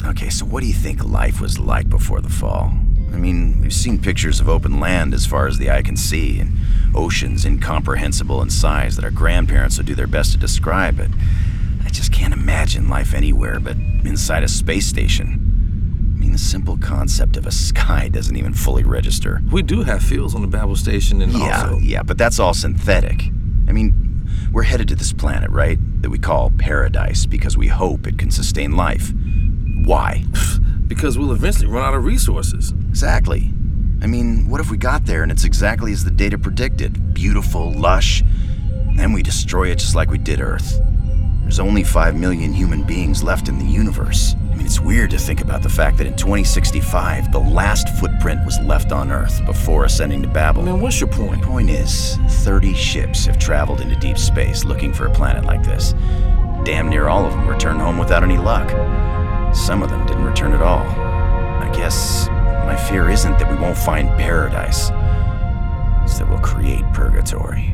Okay, so what do you think life was like before the fall? I mean, we've seen pictures of open land as far as the eye can see, and oceans incomprehensible in size that our grandparents would do their best to describe, but I just can't imagine life anywhere but inside a space station. I mean, the simple concept of a sky doesn't even fully register. We do have fields on the Babel station and also... Yeah, but that's all synthetic. I mean, we're headed to this planet, right? That we call paradise because we hope it can sustain life. Why? Because we'll eventually run out of resources. Exactly. I mean, what if we got there and it's exactly as the data predicted? Beautiful, lush, and then we destroy it just like we did Earth. There's only 5 million human beings left in the universe. I mean, it's weird to think about the fact that in 2065, the last footprint was left on Earth before ascending to Babel. Man, what's your point? My point is, 30 ships have traveled into deep space looking for a planet like this. Damn near all of them returned home without any luck. Some of them didn't return at all. I guess my fear isn't that we won't find paradise. It's that we'll create purgatory.